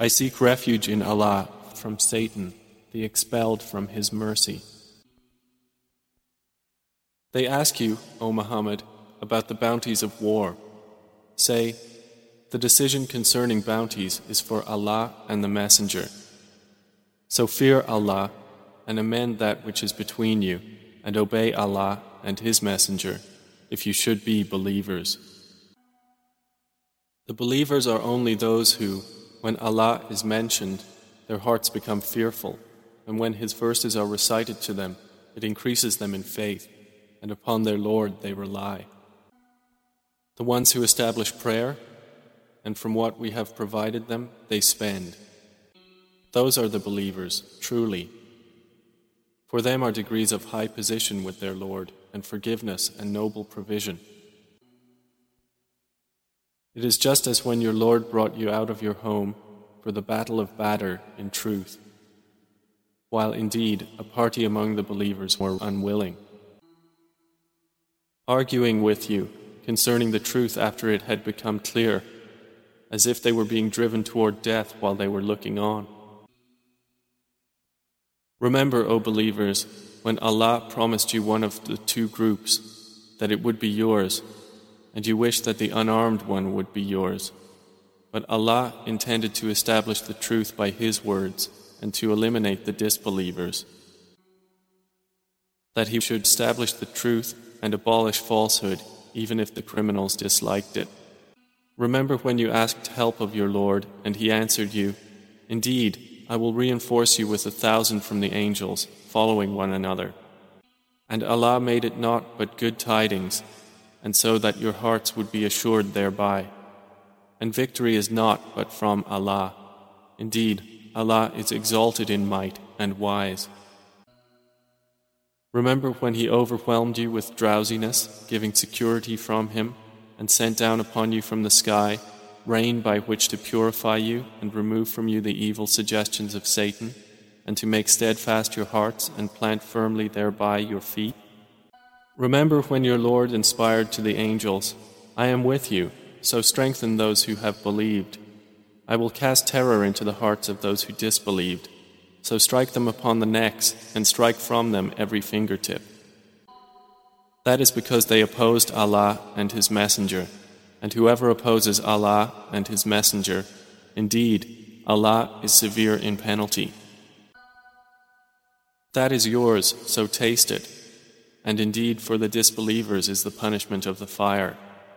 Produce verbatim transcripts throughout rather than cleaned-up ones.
I seek refuge in Allah from Satan, the expelled from His mercy. They ask you, O Muhammad, about the bounties of war. Say, the decision concerning bounties is for Allah and the Messenger. So fear Allah and amend that which is between you, and obey Allah and His Messenger, if you should be believers. The believers are only those who, when Allah is mentioned, their hearts become fearful, and when His verses are recited to them, it increases them in faith, and upon their Lord they rely. The ones who establish prayer, and from what we have provided them, they spend. Those are the believers, truly. For them are degrees of high position with their Lord, and forgiveness and noble provision. It is just as when your Lord brought you out of your home for the battle of Badr in truth, while indeed a party among the believers were unwilling, arguing with you concerning the truth after it had become clear, as if they were being driven toward death while they were looking on. Remember, O believers, when Allah promised you one of the two groups, that it would be yours, and you wished that the unarmed one would be yours. But Allah intended to establish the truth by His words and to eliminate the disbelievers, that He should establish the truth and abolish falsehood, even if the criminals disliked it. Remember when you asked help of your Lord, and He answered you, "Indeed, I will reinforce you with a thousand from the angels, following one another." And Allah made it naught but good tidings, and so that your hearts would be assured thereby. And victory is naught but from Allah. Indeed, Allah is exalted in might and wise. Remember when He overwhelmed you with drowsiness, giving security from Him, and sent down upon you from the sky rain by which to purify you and remove from you the evil suggestions of Satan, and to make steadfast your hearts and plant firmly thereby your feet? Remember when your Lord inspired to the angels, "I am with you, so strengthen those who have believed. I will cast terror into the hearts of those who disbelieved, so strike them upon the necks and strike from them every fingertip." That is because they opposed Allah and His Messenger, and whoever opposes Allah and His Messenger, indeed, Allah is severe in penalty. That is yours, so taste it, and indeed for the disbelievers is the punishment of the fire.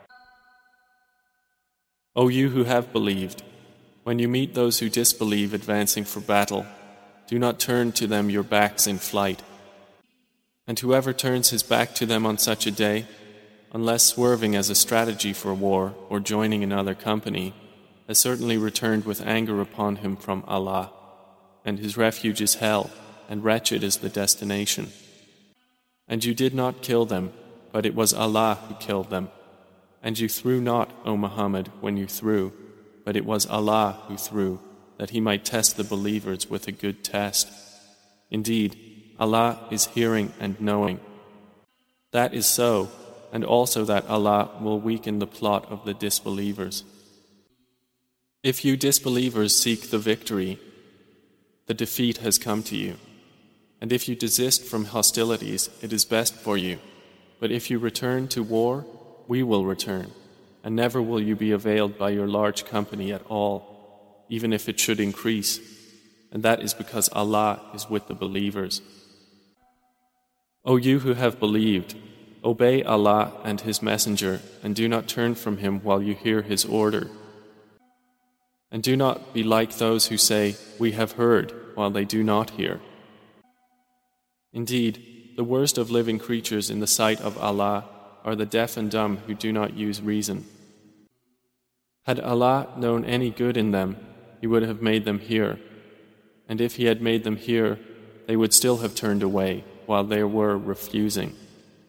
O you who have believed, when you meet those who disbelieve advancing for battle, do not turn to them your backs in flight. And whoever turns his back to them on such a day, unless swerving as a strategy for war or joining another company, has certainly returned with anger upon him from Allah, and his refuge is hell, and wretched is the destination. And you did not kill them, but it was Allah who killed them. And you threw not, O Muhammad, when you threw, but it was Allah who threw, that He might test the believers with a good test. Indeed, Allah is hearing and knowing. That is so, and also that Allah will weaken the plot of the disbelievers. If you disbelievers seek the victory, the defeat has come to you. And if you desist from hostilities, it is best for you. But if you return to war, we will return, and never will you be availed by your large company at all, even if it should increase, and that is because Allah is with the believers. O you who have believed, obey Allah and His Messenger, and do not turn from Him while you hear His order. And do not be like those who say, "We have heard," while they do not hear. Indeed, the worst of living creatures in the sight of Allah are the deaf and dumb who do not use reason. Had Allah known any good in them, He would have made them hear. And if He had made them hear, they would still have turned away while they were refusing.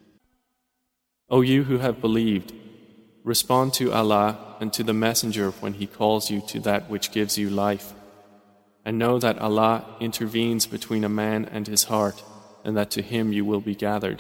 O you who have believed, respond to Allah and to the Messenger when He calls you to that which gives you life. And know that Allah intervenes between a man and his heart, and that to Him you will be gathered.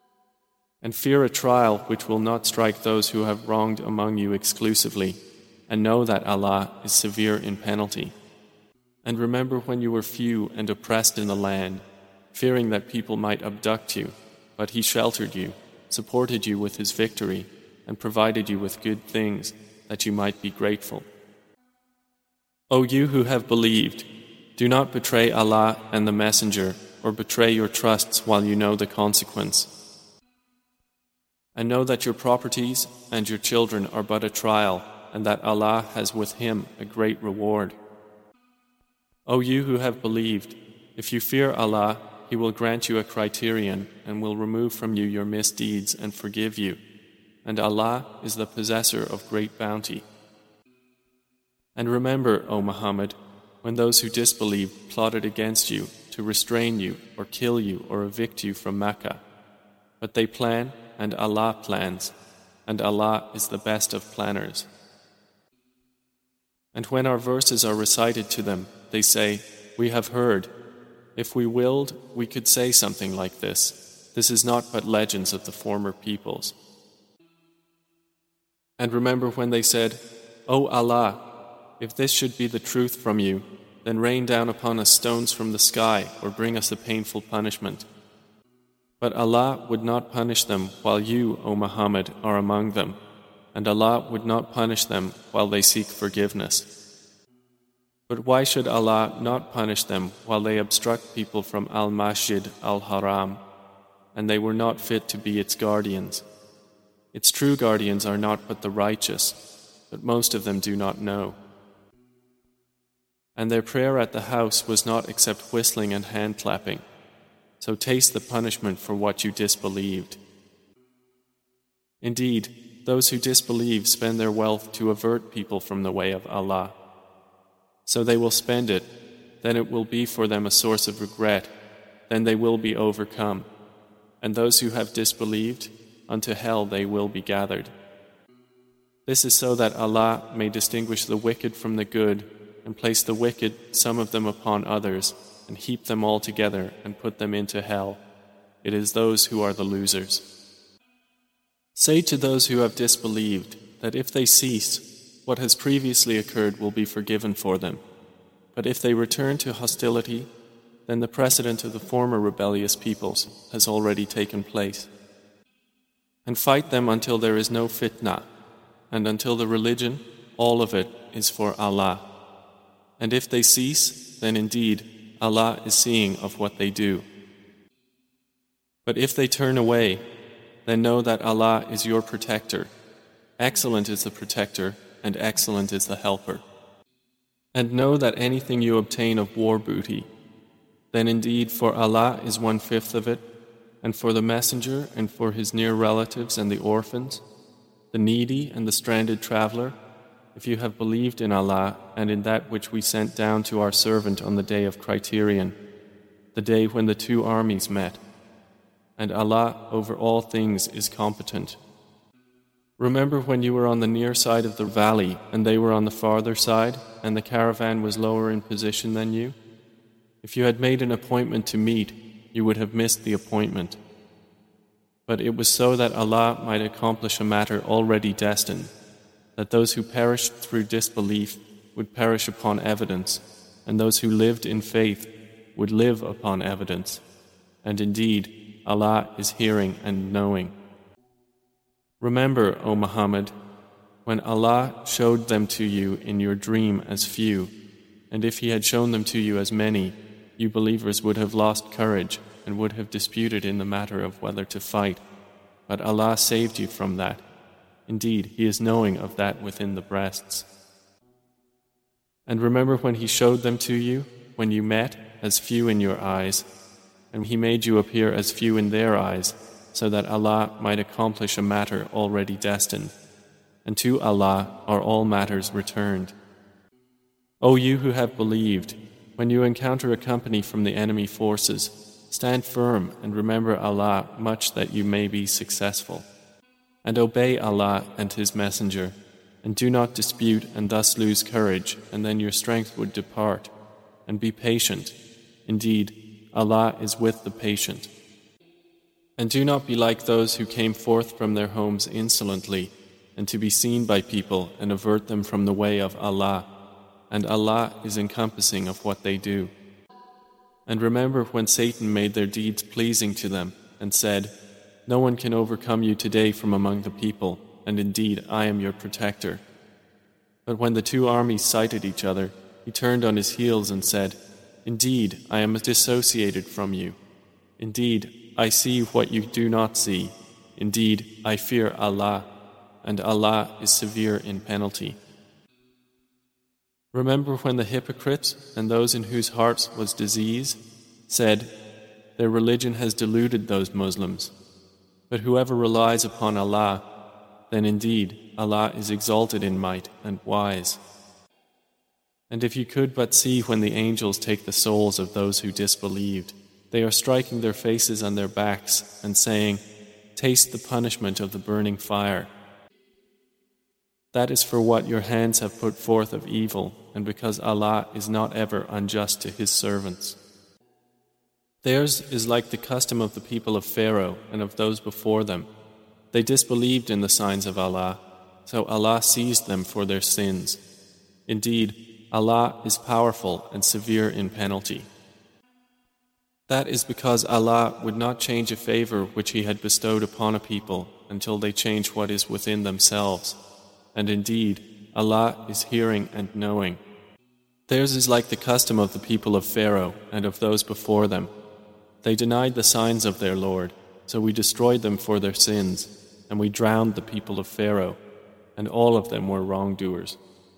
And fear a trial which will not strike those who have wronged among you exclusively, and know that Allah is severe in penalty. And remember when you were few and oppressed in the land, fearing that people might abduct you, but He sheltered you, supported you with His victory, and provided you with good things, that you might be grateful. O you who have believed, do not betray Allah and the Messenger, or betray your trusts while you know the consequence. And know that your properties and your children are but a trial, and that Allah has with Him a great reward. O you who have believed, if you fear Allah, He will grant you a criterion and will remove from you your misdeeds and forgive you. And Allah is the possessor of great bounty. And remember, O Muhammad, when those who disbelieved plotted against you to restrain you or kill you or evict you from Mecca. But they plan and Allah plans, and Allah is the best of planners. And when our verses are recited to them, they say, "We have heard. If we willed, we could say something like this. This is not but legends of the former peoples." And remember when they said, "O Allah, if this should be the truth from you, then rain down upon us stones from the sky or bring us a painful punishment." But Allah would not punish them while you, O Muhammad, are among them, and Allah would not punish them while they seek forgiveness. But why should Allah not punish them while they obstruct people from Al-Masjid Al-Haram, and they were not fit to be its guardians? Its true guardians are not but the righteous, but most of them do not know. And their prayer at the house was not except whistling and hand clapping. So taste the punishment for what you disbelieved. Indeed, those who disbelieve spend their wealth to avert people from the way of Allah. So they will spend it, then it will be for them a source of regret, then they will be overcome. And those who have disbelieved, unto hell they will be gathered. This is so that Allah may distinguish the wicked from the good, and place the wicked, some of them upon others, and heap them all together and put them into hell. It is those who are the losers. Say to those who have disbelieved that if they cease, what has previously occurred will be forgiven for them. But if they return to hostility, then the precedent of the former rebellious peoples has already taken place. And fight them until there is no fitna, and until the religion, all of it, is for Allah. And if they cease, then indeed Allah is seeing of what they do. But if they turn away, then know that Allah is your protector. Excellent is the protector, and excellent is the helper. And know that anything you obtain of war booty, then indeed for Allah is one-fifth of it, and for the messenger and for his near relatives and the orphans, the needy and the stranded traveler, if you have believed in Allah and in that which we sent down to our servant on the day of criterion, the day when the two armies met. And Allah over all things is competent. Remember when you were on the near side of the valley and they were on the farther side, and the caravan was lower in position than you? If you had made an appointment to meet, you would have missed the appointment. But it was so that Allah might accomplish a matter already destined, that those who perished through disbelief would perish upon evidence, and those who lived in faith would live upon evidence. And indeed, Allah is hearing and knowing. Remember, O Muhammad, when Allah showed them to you in your dream as few, and if He had shown them to you as many, you believers would have lost courage and would have disputed in the matter of whether to fight. But Allah saved you from that. Indeed, He is knowing of that within the breasts. And remember when He showed them to you, when you met, as few in your eyes, and He made you appear as few in their eyes, so that Allah might accomplish a matter already destined. And to Allah are all matters returned. O you who have believed, when you encounter a company from the enemy forces, stand firm and remember Allah much that you may be successful. And obey Allah and His Messenger, and do not dispute and thus lose courage, and then your strength would depart. And be patient. Indeed, Allah is with the patient. And do not be like those who came forth from their homes insolently, and to be seen by people and avert them from the way of Allah, and Allah is encompassing of what they do. And remember when Satan made their deeds pleasing to them and said, "No one can overcome you today from among the people, and indeed I am your protector." But when the two armies sighted each other, he turned on his heels and said, "Indeed, I am dissociated from you. Indeed, I see what you do not see. Indeed, I fear Allah, and Allah is severe in penalty." Remember when the hypocrites and those in whose hearts was disease said, "Their religion has deluded those Muslims. But whoever relies upon Allah, then indeed Allah is exalted in might and wise." And if you could but see when the angels take the souls of those who disbelieved, they are striking their faces on their backs and saying, "Taste the punishment of the burning fire." That is for what your hands have put forth of evil, and because Allah is not ever unjust to His servants. Theirs is like the custom of the people of Pharaoh and of those before them. They disbelieved in the signs of Allah, so Allah seized them for their sins. Indeed, Allah is powerful and severe in penalty. That is because Allah would not change a favor which He had bestowed upon a people until they change what is within themselves. And indeed, Allah is hearing and knowing. Theirs is like the custom of the people of Pharaoh and of those before them. They denied the signs of their Lord, so we destroyed them for their sins, and we drowned the people of Pharaoh, and all of them were wrongdoers.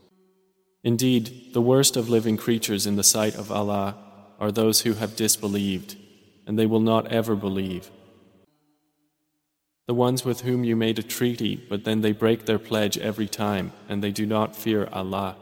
Indeed, the worst of living creatures in the sight of Allah are those who have disbelieved, and they will not ever believe. The ones with whom you made a treaty, but then they break their pledge every time, and they do not fear Allah.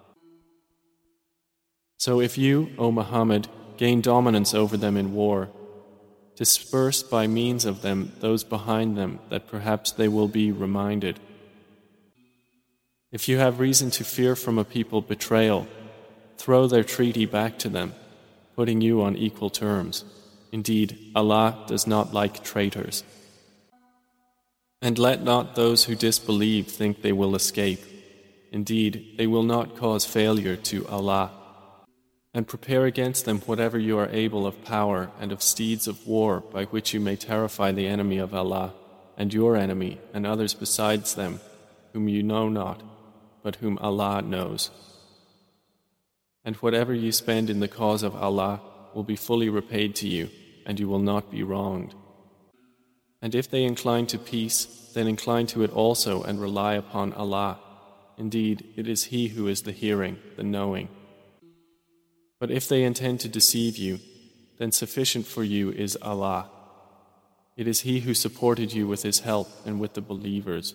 So if you, O Muhammad, gain dominance over them in war, disperse by means of them those behind them that perhaps they will be reminded. If you have reason to fear from a people betrayal, throw their treaty back to them, putting you on equal terms. Indeed, Allah does not like traitors. And let not those who disbelieve think they will escape. Indeed, they will not cause failure to Allah. And prepare against them whatever you are able of power and of steeds of war by which you may terrify the enemy of Allah, and your enemy, and others besides them, whom you know not, but whom Allah knows. And whatever you spend in the cause of Allah will be fully repaid to you, and you will not be wronged. And if they incline to peace, then incline to it also and rely upon Allah. Indeed, it is He who is the hearing, the knowing. But if they intend to deceive you, then sufficient for you is Allah. It is He who supported you with His help and with the believers,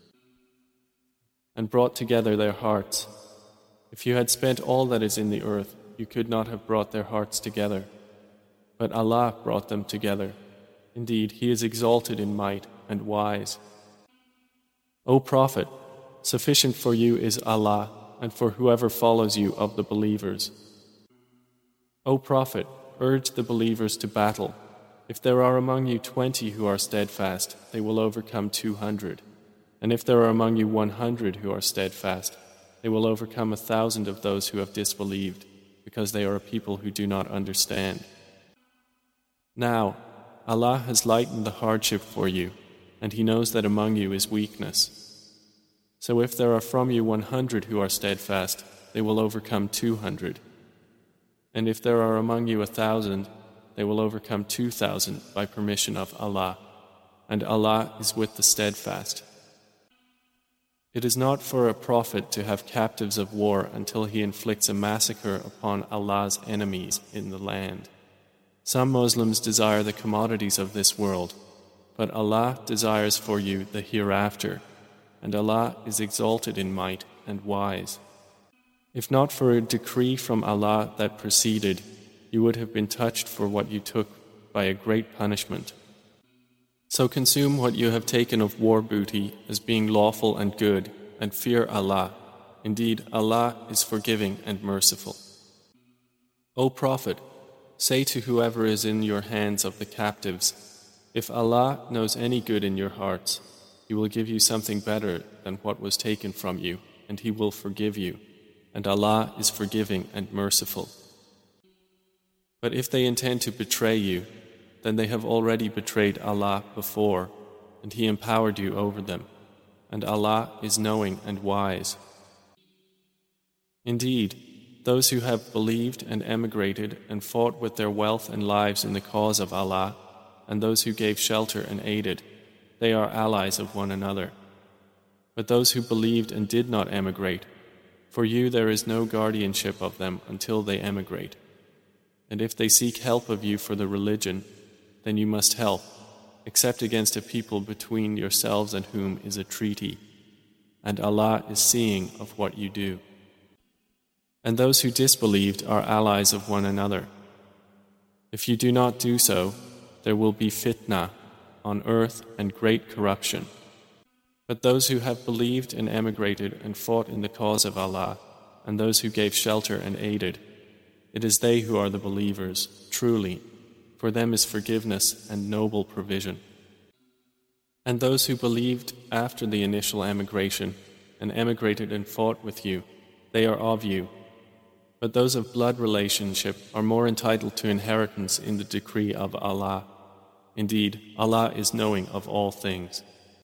and brought together their hearts. If you had spent all that is in the earth, you could not have brought their hearts together. But Allah brought them together. Indeed, He is exalted in might and wise. O Prophet, sufficient for you is Allah, and for whoever follows you of the believers. O Prophet, urge the believers to battle. If there are among you twenty who are steadfast, they will overcome two hundred. And if there are among you one hundred who are steadfast, they will overcome a thousand of those who have disbelieved, because they are a people who do not understand. Now, Allah has lightened the hardship for you, and He knows that among you is weakness. So if there are from you one hundred who are steadfast, they will overcome two hundred. And if there are among you a thousand, they will overcome two thousand by permission of Allah, and Allah is with the steadfast. It is not for a prophet to have captives of war until he inflicts a massacre upon Allah's enemies in the land. Some Muslims desire the commodities of this world, but Allah desires for you the hereafter, and Allah is exalted in might and wise. If not for a decree from Allah that preceded, you would have been touched for what you took by a great punishment. So consume what you have taken of war booty as being lawful and good, and fear Allah. Indeed, Allah is forgiving and merciful. O Prophet, say to whoever is in your hands of the captives, if Allah knows any good in your hearts, He will give you something better than what was taken from you, and He will forgive you, and Allah is forgiving and merciful. But if they intend to betray you, then they have already betrayed Allah before, and He empowered you over them, and Allah is knowing and wise. Indeed, those who have believed and emigrated and fought with their wealth and lives in the cause of Allah, and those who gave shelter and aided, they are allies of one another. But those who believed and did not emigrate, for you there is no guardianship of them until they emigrate. And if they seek help of you for the religion, then you must help, except against a people between yourselves and whom is a treaty. And Allah is seeing of what you do. And those who disbelieved are allies of one another. If you do not do so, there will be fitna on earth and great corruption. But those who have believed and emigrated and fought in the cause of Allah, and those who gave shelter and aided, it is they who are the believers, truly. For them is forgiveness and noble provision. And those who believed after the initial emigration and emigrated and fought with you, they are of you. But those of blood relationship are more entitled to inheritance in the decree of Allah. Indeed, Allah is knowing of all things.